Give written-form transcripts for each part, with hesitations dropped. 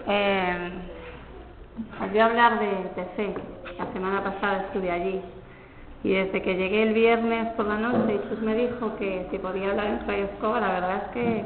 Eh, Os voy a hablar de TC. La semana pasada estuve allí y desde que llegué el viernes por la noche Jesús me dijo que si podía hablar en Fray Escoba, la verdad es que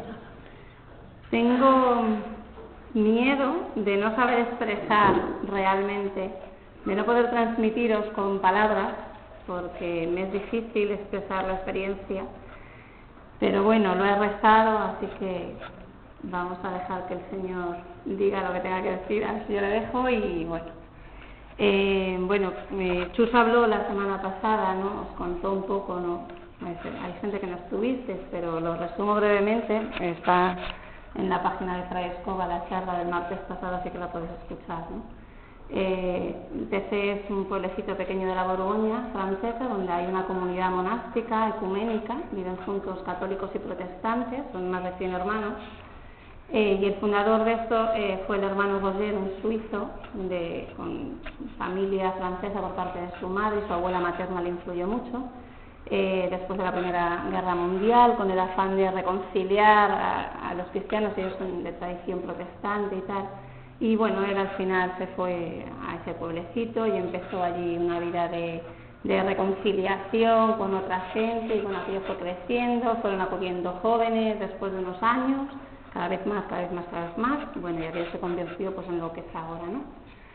tengo miedo de no saber expresar realmente, de no poder transmitiros con palabras, porque me es difícil expresar la experiencia, pero bueno, lo he rezado, así que vamos a dejar que el Señor diga lo que tenga que decir, así yo le dejo. Y bueno, Chus habló la semana pasada, ¿no? Os contó un poco, ¿no? Hay gente que no estuvisteis, pero lo resumo brevemente. Está en la página de Fray Escoba la charla del martes pasado, así que la podéis escuchar, ¿no? TC es un pueblecito pequeño de la Borgoña francesa, donde hay una comunidad monástica, ecuménica, viven juntos católicos y protestantes, son más de 100 hermanos. Y el fundador de esto fue el hermano Roger, un suizo, con familia francesa por parte de su madre, y su abuela materna le influyó mucho. Después de la Primera Guerra Mundial, con el afán de reconciliar a los cristianos, ellos son de tradición protestante y tal. Y bueno, él al final se fue a ese pueblecito y empezó allí una vida de reconciliación con otra gente, y bueno, aquello fue creciendo, fueron acudiendo jóvenes después de unos años, cada vez más, bueno, y aquello se convirtió pues en lo que es ahora, ¿no?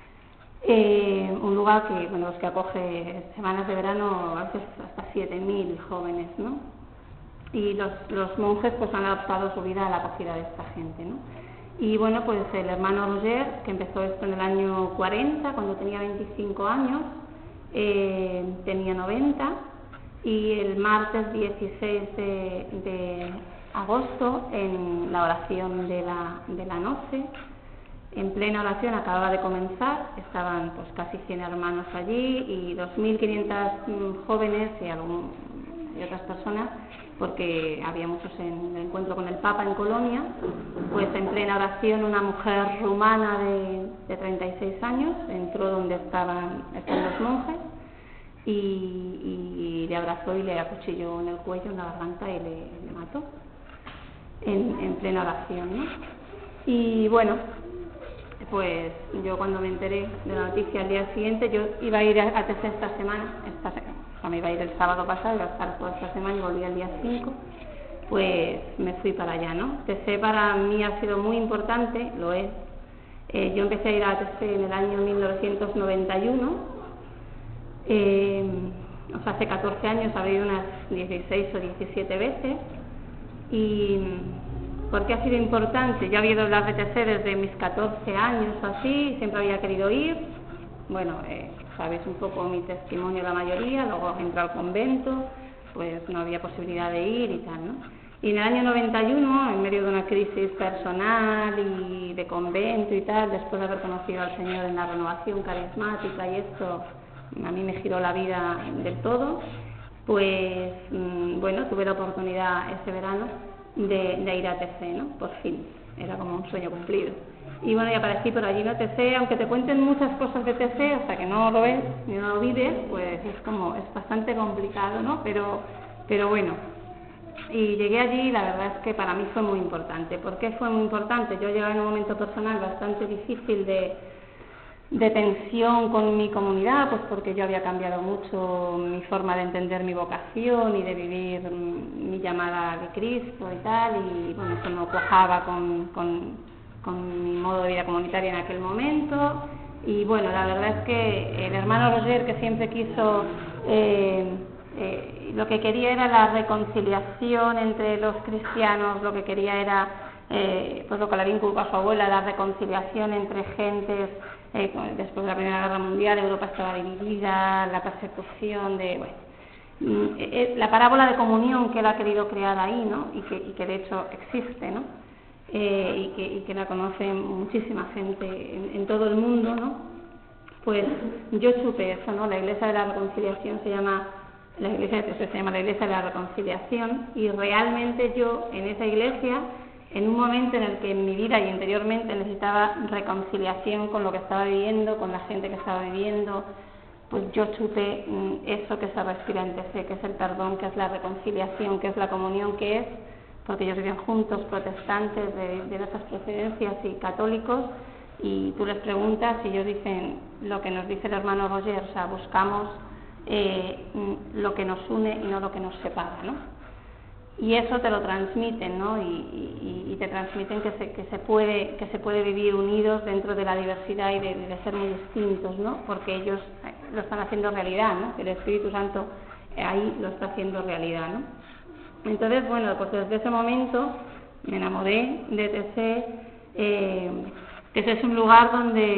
Un lugar que, bueno, los que acoge semanas de verano, a veces hasta 7.000 jóvenes, ¿no? Y los monjes pues han adaptado su vida a la acogida de esta gente, ¿no? Y bueno, pues el hermano Roger, que empezó esto en el año 40, cuando tenía 25 años, tenía 90, y el martes 16 de agosto, en la oración de la noche, en plena oración, acababa de comenzar, estaban pues casi 100 hermanos allí y 2.500 jóvenes y otras personas, porque había muchos en el encuentro con el Papa en Colonia. Pues en plena oración una mujer rumana de 36 años entró donde están los monjes y le abrazó y le acuchilló en el cuello, en la garganta, y le mató en plena oración, ¿no? Y bueno, pues yo cuando me enteré de la noticia al día siguiente, yo iba a ir a TC esta semana, me iba a ir el sábado pasado, iba a estar toda esta semana y volví el día 5, pues me fui para allá, ¿no? TC para mí ha sido muy importante, lo es. Yo empecé a ir a TC en el año 1991, o sea, hace 14 años, habré ido unas 16 o 17 veces. ¿Y por qué ha sido importante? Yo había ido a hablar de TC desde mis 14 años o así, siempre había querido ir. Bueno, sabéis un poco mi testimonio, la mayoría. Luego entré al convento, pues no había posibilidad de ir y tal, ¿no? Y en el año 91, en medio de una crisis personal y de convento y tal, después de haber conocido al Señor en la renovación carismática, y esto a mí me giró la vida del todo, pues bueno, tuve la oportunidad ese verano de ir a TC, ¿no? Por fin, era como un sueño cumplido. Y bueno, y aparecí por allí, ¿no? TC, aunque te cuenten muchas cosas de TC, hasta que no lo ves ni no lo vives, pues es bastante complicado, ¿no? Pero bueno, y llegué allí y la verdad es que para mí fue muy importante. ¿Por qué fue muy importante? Yo llegaba en un momento personal bastante difícil de tensión con mi comunidad, pues porque yo había cambiado mucho mi forma de entender mi vocación y de vivir mi llamada de Cristo y tal, y bueno, eso no cuajaba con mi modo de vida comunitaria en aquel momento. Y bueno, la verdad es que el hermano Roger, que siempre quiso, lo que quería era la reconciliación entre los cristianos, lo que quería era, pues lo que le había inculcado a su abuela, la reconciliación entre gentes. Después de la Primera Guerra Mundial, Europa estaba dividida, la persecución la parábola de comunión que él ha querido crear ahí, ¿no? Y que de hecho existe, ¿no? Y que la conoce muchísima gente en todo el mundo, ¿no? Pues yo supe eso, ¿no? La Iglesia de la Reconciliación la Iglesia de la Reconciliación, y realmente yo en esa iglesia, en un momento en el que en mi vida y interiormente necesitaba reconciliación con lo que estaba viviendo, con la gente que estaba viviendo, pues yo supe eso que se respira en TC, que es el perdón, que es la reconciliación, que es la comunión, que es, porque ellos vivían juntos, protestantes de diversas procedencias y católicos, y tú les preguntas y ellos dicen lo que nos dice el hermano Roger, o sea, buscamos lo que nos une y no lo que nos separa, ¿no? Y eso te lo transmiten, ¿no? Y te transmiten que se puede vivir unidos dentro de la diversidad y de ser muy distintos, ¿no? Porque ellos lo están haciendo realidad, ¿no? El Espíritu Santo ahí lo está haciendo realidad, ¿no? Entonces, bueno, pues desde ese momento me enamoré de TC. Ese es un lugar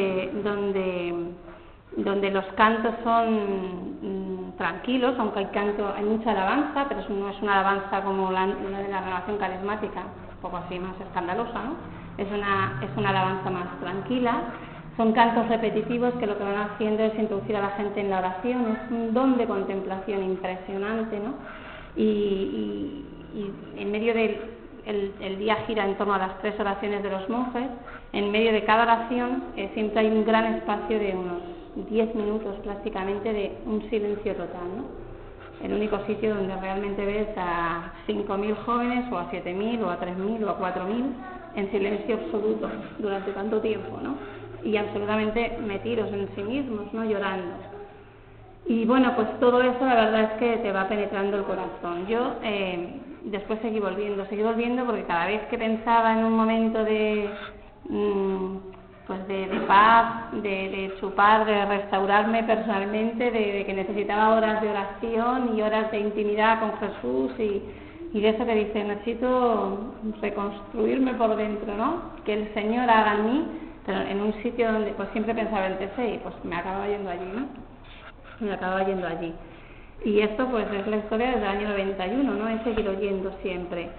donde los cantos son tranquilos, aunque hay mucha alabanza, pero no es una alabanza como la de la renovación carismática, un poco así más escandalosa, ¿no? Es una alabanza más tranquila. Son cantos repetitivos que lo que van haciendo es introducir a la gente en la oración. Es un don de contemplación impresionante, ¿no? Y en medio el día gira en torno a las 3 oraciones de los monjes. En medio de cada oración siempre hay un gran espacio de unos 10 minutos prácticamente de un silencio total, ¿no? El único sitio donde realmente ves a 5.000 jóvenes o a 7.000 o a 3.000 o a 4.000 en silencio absoluto durante tanto tiempo, ¿no? Y absolutamente metidos en sí mismos, ¿no? Llorando. Y bueno, pues todo eso la verdad es que te va penetrando el corazón. Yo después seguí volviendo porque cada vez que pensaba en un momento de paz, de chupar, de restaurarme personalmente, de que necesitaba horas de oración y horas de intimidad con Jesús y de eso que dice, necesito reconstruirme por dentro, ¿no? Que el Señor haga en mí, pero en un sitio donde pues siempre pensaba en TC y pues me acababa yendo allí, ¿no? Y esto pues es la historia desde el año 91, ¿no? He seguido yendo siempre.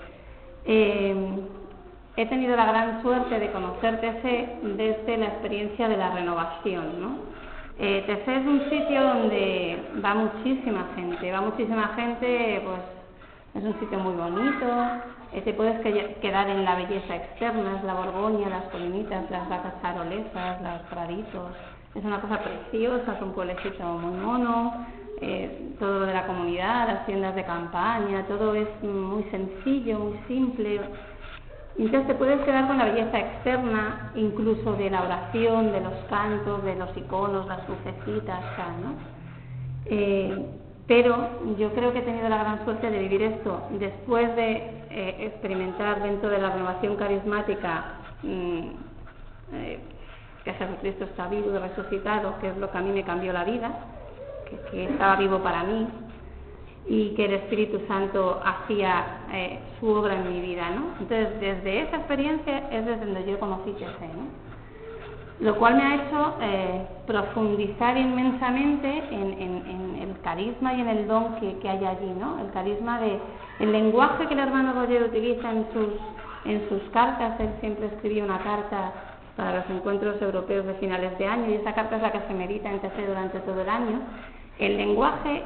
He tenido la gran suerte de conocer TC desde la experiencia de la renovación, ¿no? TC es un sitio donde va muchísima gente, pues es un sitio muy bonito, te puedes quedar en la belleza externa, es la Borgoña, las colinitas, las vacas charolesas, los praditos, es una cosa preciosa, es un pueblecito muy mono, todo lo de la comunidad, las tiendas de campaña, todo es muy sencillo, muy simple. Entonces te puedes quedar con la belleza externa, incluso de la oración, de los cantos, de los iconos, las lucecitas, ¿no? Pero yo creo que he tenido la gran suerte de vivir esto después de experimentar dentro de la renovación carismática que Jesucristo está vivo y resucitado, que es lo que a mí me cambió la vida, que estaba vivo para mí y que el Espíritu Santo hacía su obra en mi vida, ¿no? Entonces, desde esa experiencia es desde donde yo conocí TC, ¿no? Lo cual me ha hecho profundizar inmensamente en el carisma y en el don que hay allí, ¿no? El carisma el lenguaje que el hermano Roger utiliza en sus cartas. Él siempre escribía una carta para los encuentros europeos de finales de año y esa carta es la que se medita en TC durante todo el año. El lenguaje,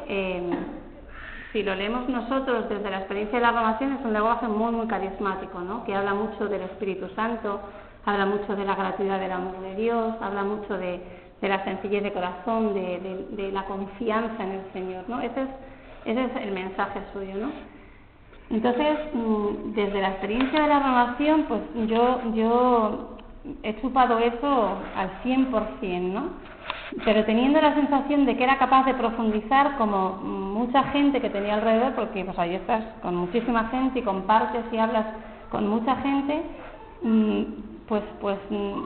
si lo leemos nosotros desde la experiencia de la renovación, es un lenguaje muy, muy carismático, ¿no? Que habla mucho del Espíritu Santo, habla mucho de la gratuidad del amor de Dios, habla mucho de la sencillez de corazón, de la confianza en el Señor, ¿no? Ese es el mensaje suyo, ¿no? Entonces, desde la experiencia de la renovación, pues yo he chupado eso al 100%, ¿no? Pero teniendo la sensación de que era capaz de profundizar como mucha gente que tenía alrededor, porque pues ahí estás con muchísima gente y compartes y hablas con mucha gente, pues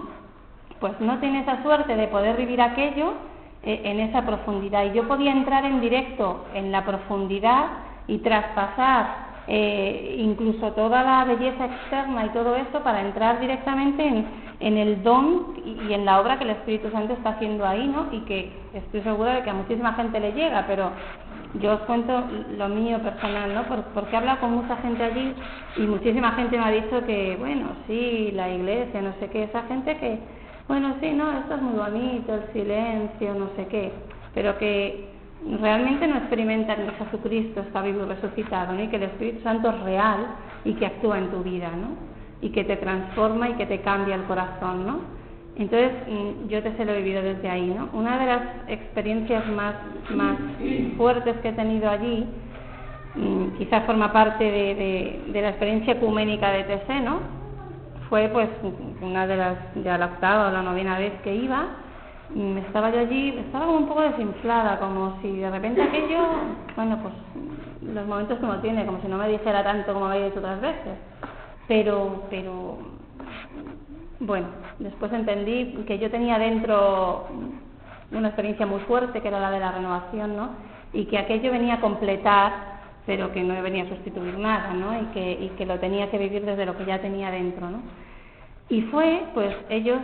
no tienes esa suerte de poder vivir aquello en esa profundidad. Y yo podía entrar en directo en la profundidad y traspasar incluso toda la belleza externa y todo esto para entrar directamente en el don y en la obra que el Espíritu Santo está haciendo ahí, ¿no? Y que estoy segura de que a muchísima gente le llega, pero yo os cuento lo mío personal, ¿no? Porque he hablado con mucha gente allí y muchísima gente me ha dicho que, bueno, sí, la iglesia, no sé qué, esa gente que, bueno, sí, no, esto es muy bonito, el silencio, no sé qué, pero que realmente no experimentan que Jesucristo está vivo y resucitado, ¿no? Y que el Espíritu Santo es real y que actúa en tu vida, ¿no? Y que te transforma y que te cambia el corazón, ¿no? Entonces, yo te se lo he vivido desde ahí, ¿no? Una de las experiencias más fuertes que he tenido allí, quizás forma parte de la experiencia ecuménica de TC, ¿no? fue pues una de las, ya la octava o la novena vez que iba. Estaba yo allí, estaba como un poco desinflada, como si de repente aquello, bueno, pues los momentos que uno tiene, como si no me dijera tanto como había dicho otras veces, pero bueno, después entendí que yo tenía dentro una experiencia muy fuerte, que era la de la renovación, ¿no? Y que aquello venía a completar, pero que no venía a sustituir nada, ¿no? Y que lo tenía que vivir desde lo que ya tenía dentro, ¿no? Y fue, pues ellos,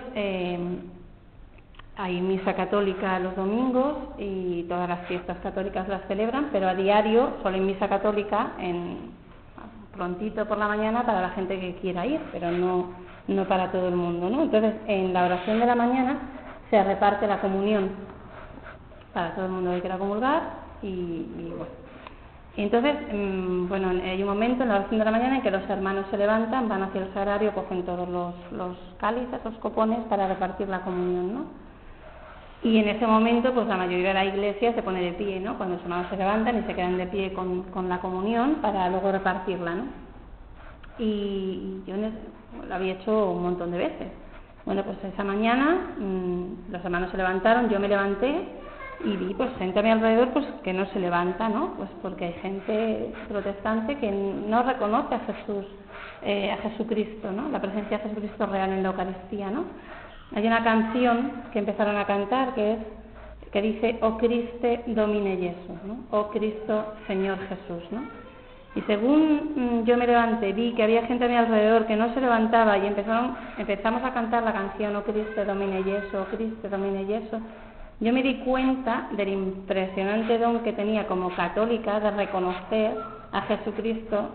hay misa católica los domingos y todas las fiestas católicas las celebran, pero a diario solo hay misa católica prontito por la mañana para la gente que quiera ir, pero no para todo el mundo, ¿no? Entonces, en la oración de la mañana se reparte la comunión para todo el mundo que quiera comulgar y bueno. Entonces, bueno, hay un momento en la oración de la mañana en que los hermanos se levantan, van hacia el sagrario, cogen todos los cálices, los copones para repartir la comunión, ¿no? Y en ese momento, pues la mayoría de la iglesia se pone de pie, ¿no? Cuando los hermanos se levantan y se quedan de pie con la comunión para luego repartirla, ¿no? Y yo lo había hecho un montón de veces. Bueno, pues esa mañana los hermanos se levantaron, yo me levanté y vi pues gente a mi alrededor pues que no se levanta, ¿no? Pues porque hay gente protestante que no reconoce a Jesús, a Jesucristo, ¿no? La presencia de Jesucristo real en la Eucaristía, ¿no? Hay una canción que empezaron a cantar que dice "O Christe Domine Jesús", ¿no? "Oh Cristo Señor Jesús", ¿no? Y según yo me levanté, vi que había gente a mi alrededor que no se levantaba y empezamos a cantar la canción "O Christe Domine Jesús, O Christe Domine Jesús", yo me di cuenta del impresionante don que tenía como católica de reconocer a Jesucristo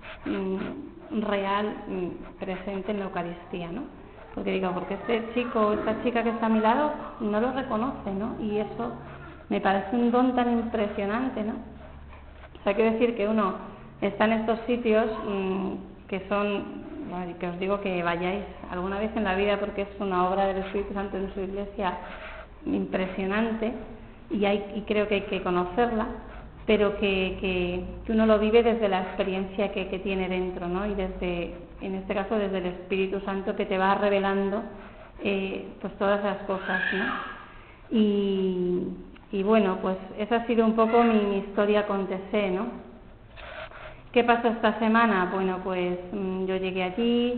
real, presente en la Eucaristía, ¿no? Porque digo, porque este chico o esta chica que está a mi lado no lo reconoce, ¿no? Y eso me parece un don tan impresionante, ¿no? O sea, quiero decir que uno está en estos sitios que son, bueno, que os digo que vayáis alguna vez en la vida porque es una obra del Espíritu Santo en su iglesia impresionante y creo que hay que conocerla, pero que uno lo vive desde la experiencia que tiene dentro, ¿no? Y desde, en este caso, desde el Espíritu Santo que te va revelando pues todas las cosas, ¿no? Y bueno, pues esa ha sido un poco mi historia con TC, ¿no? ¿Qué pasó esta semana? Bueno, pues yo llegué allí,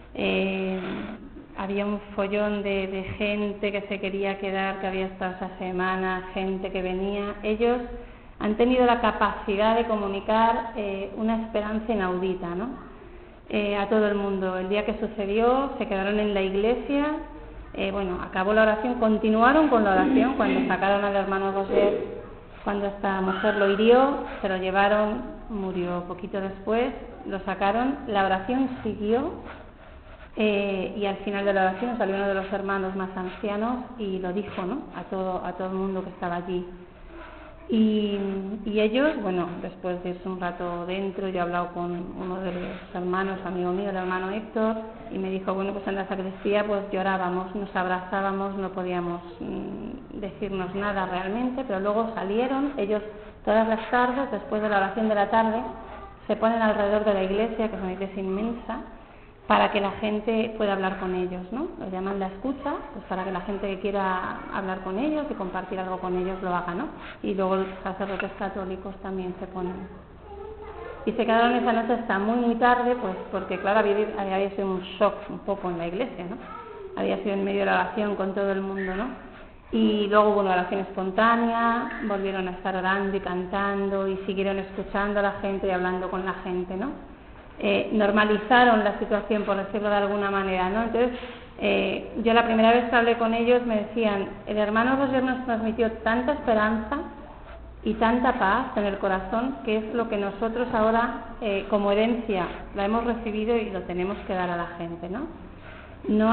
había un follón de gente que se quería quedar, que había estado esa semana, gente que venía. Ellos han tenido la capacidad de comunicar una esperanza inaudita, ¿no? A todo el mundo. El día que sucedió, se quedaron en la iglesia, bueno, acabó la oración, continuaron con la oración cuando sacaron al hermano Roger, cuando esta mujer lo hirió, se lo llevaron, murió poquito después, lo sacaron, la oración siguió. Y al final de la oración salió uno de los hermanos más ancianos y lo dijo, ¿no? a todo el mundo que estaba allí. Y ellos, bueno, después de irse un rato dentro, yo he hablado con uno de los hermanos, amigo mío, el hermano Héctor, y me dijo, bueno, pues en la sacristía pues llorábamos, nos abrazábamos, no podíamos decirnos nada realmente, pero luego salieron, ellos todas las tardes, después de la oración de la tarde, se ponen alrededor de la iglesia, que es una iglesia inmensa, para que la gente pueda hablar con ellos, ¿no? Lo llaman la escucha, pues para que la gente que quiera hablar con ellos y compartir algo con ellos lo haga, ¿no? Y luego los sacerdotes católicos también se ponen. Y se quedaron esa noche hasta muy tarde, pues porque claro, había sido un shock un poco en la iglesia, ¿no? Había sido en medio de la oración con todo el mundo, ¿no? Y luego hubo una oración espontánea, volvieron a estar orando y cantando y siguieron escuchando a la gente y hablando con la gente, ¿no? Normalizaron la situación, por decirlo de alguna manera, ¿no? Entonces, yo la primera vez que hablé con ellos me decían, el hermano Roger nos transmitió tanta esperanza y tanta paz en el corazón, que es lo que nosotros ahora, como herencia, la hemos recibido y lo tenemos que dar a la gente, ¿no? No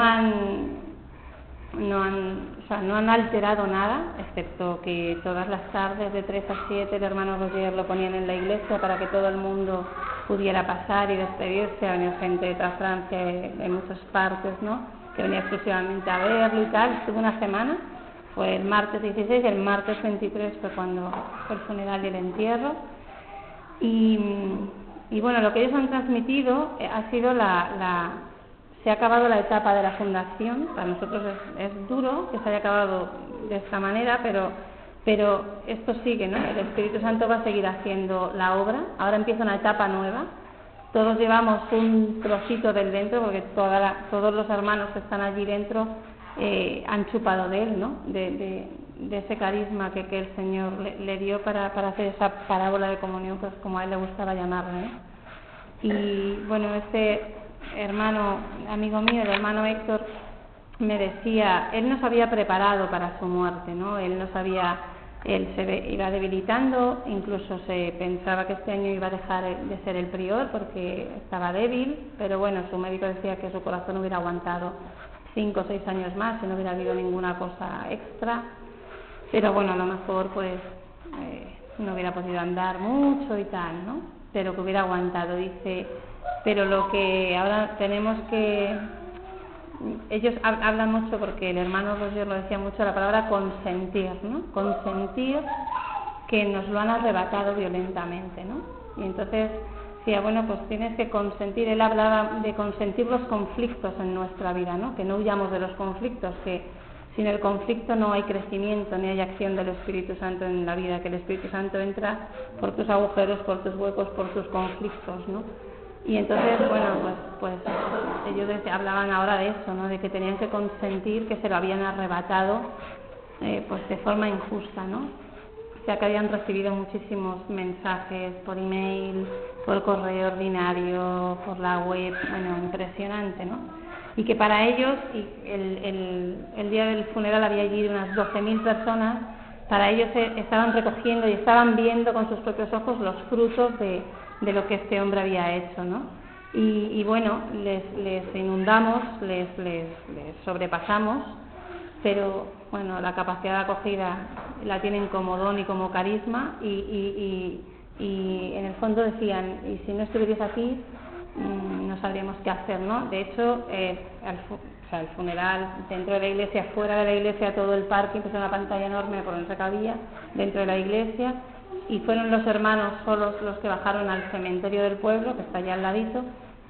han alterado nada, excepto que todas las tardes de 3 a 7 el hermano Roger lo ponían en la iglesia para que todo el mundo pudiera pasar y despedirse. Ha venido gente de toda Francia, de muchas partes, ¿no? Que venía exclusivamente a verlo y tal. Estuvo una semana, fue el martes 16 y el martes 23 fue cuando fue el funeral y el entierro. Y bueno, lo que ellos han transmitido ha sido se ha acabado la etapa de la fundación. Para nosotros es duro que se haya acabado de esta manera, pero esto sigue, ¿no? El Espíritu Santo va a seguir haciendo la obra. Ahora empieza una etapa nueva. Todos llevamos un trocito del dentro, porque todos los hermanos que están allí dentro han chupado de él, ¿no? De ese carisma que el Señor le dio para hacer esa parábola de comunión, pues como a él le gustaba llamarla, ¿no? Y bueno, este hermano, amigo mío, el hermano Héctor, me decía, él no se había preparado para su muerte, ¿no? Él se iba debilitando, incluso se pensaba que este año iba a dejar de ser el prior porque estaba débil, pero bueno, su médico decía que su corazón hubiera aguantado 5 o 6 años más si no hubiera habido ninguna cosa extra, pero bueno, a lo mejor pues no hubiera podido andar mucho y tal, ¿no? Pero que hubiera aguantado, dice, pero lo que ahora tenemos que... Ellos hablan mucho, porque el hermano Roger lo decía mucho, la palabra consentir, ¿no? Consentir que nos lo han arrebatado violentamente, ¿no? Y entonces decía, bueno, pues tienes que consentir. Él hablaba de consentir los conflictos en nuestra vida, ¿no? Que no huyamos de los conflictos, que sin el conflicto no hay crecimiento, ni hay acción del Espíritu Santo en la vida, que el Espíritu Santo entra por tus agujeros, por tus huecos, por tus conflictos, ¿no? Y entonces, bueno, pues ellos hablaban ahora de eso, ¿no? De que tenían que consentir que se lo habían arrebatado pues de forma injusta, ¿no? O sea, que habían recibido muchísimos mensajes por email, por correo ordinario, por la web, bueno, impresionante, ¿no? Y que para ellos, y el día del funeral había allí unas 12.000 personas, para ellos estaban recogiendo y estaban viendo con sus propios ojos los frutos de lo que este hombre había hecho, ¿no? Y bueno, les inundamos, les sobrepasamos, pero bueno, la capacidad de acogida la tienen como don y como carisma, y en el fondo decían, y si no estuvierais aquí, no sabríamos qué hacer, ¿no? De hecho, el funeral dentro de la iglesia, fuera de la iglesia, todo el parque, empezó una pantalla enorme por donde se cabía, dentro de la iglesia, y fueron los hermanos solos los que bajaron al cementerio del pueblo, que está allá al ladito.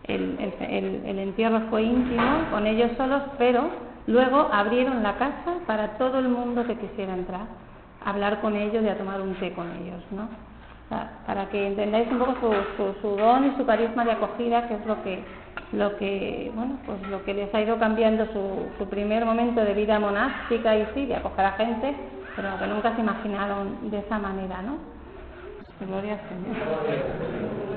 El entierro fue íntimo, con ellos solos, pero luego abrieron la casa para todo el mundo que quisiera entrar, a hablar con ellos y a tomar un té con ellos, ¿no? O sea, para que entendáis un poco su don y su carisma de acogida, que es lo que les ha ido cambiando su primer momento de vida monástica, y sí, de acoger a gente, pero que nunca se imaginaron de esa manera, ¿no? Gloria al Señor.